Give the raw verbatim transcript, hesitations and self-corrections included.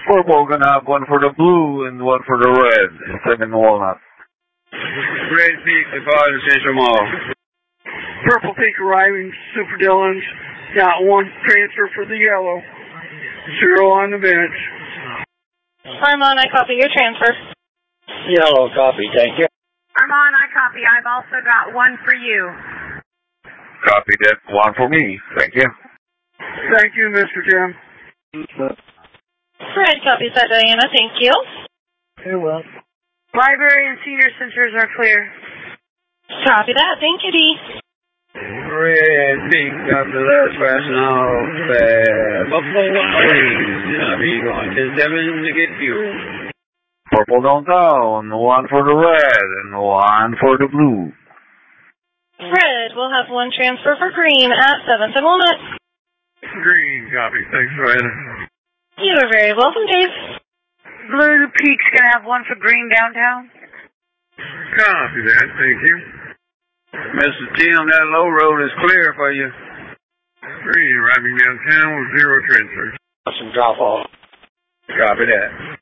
Purple gonna have one for the blue and one for the red. Seven Walnut. Red Peak departing Central Mall. Purple Peak arriving, Super Dillon's. Got one transfer for the yellow. Zero on the bench. Armand, I copy your transfer. Yellow copy, thank you. Armand, I copy. I've also got one for you. Copy that. One for me. Thank you. Thank you, Mister Tim. Red copies that, Diana. Thank you. Very well. Library and senior centers are clear. Copy that. Thank you, Dee. Red Peak up the left passing off. Uh, Buffalo Wild. I'll be going to seven to get fuel. Purple downtown. One for the red and one for the blue. Red will have one transfer for green at seventh and Walnut. Green copy. Thanks, Red. You are very welcome, Dave. Blue Peak's going to have one for green downtown. Copy that. Thank you. Mister Tim, that low road is clear for you. Green arriving downtown with zero transfers. Some drop off. Copy that.